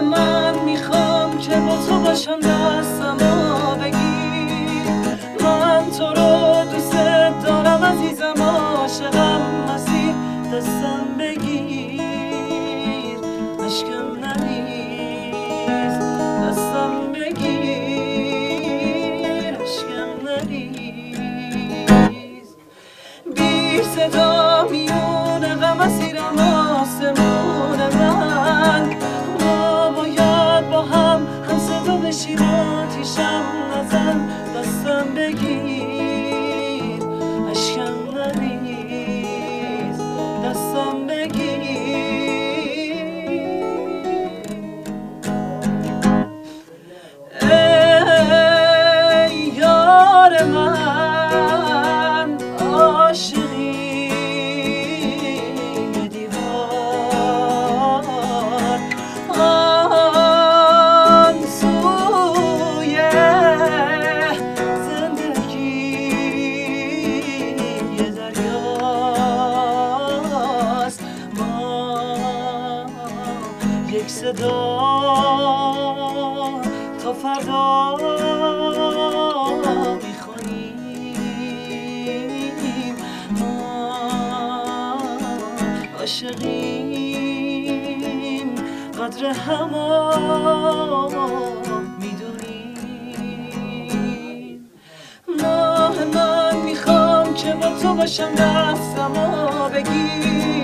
من میخوام که با تو باشم دستمو بگیر. من تو رو دوست دارم عزیزم، عاشقم هستی، دستم بگیر، اشکم نریز، دستم بگیر، اشکم نریز. بی صدا میونه غم اسیرم آسمون من، ما باید با هم صدا بشیم، آتیشم نزن، دستم بگیر، اشکم نریز، دستم بگیر. ای یار من عاشقی دیوار، آن سوی زندگی دریاست، ما یک صدا تا فردا میخونیم، ما عاشقیم، قدر همو میدونیم. من میخوام که با تو باشم، دستمو بگیر.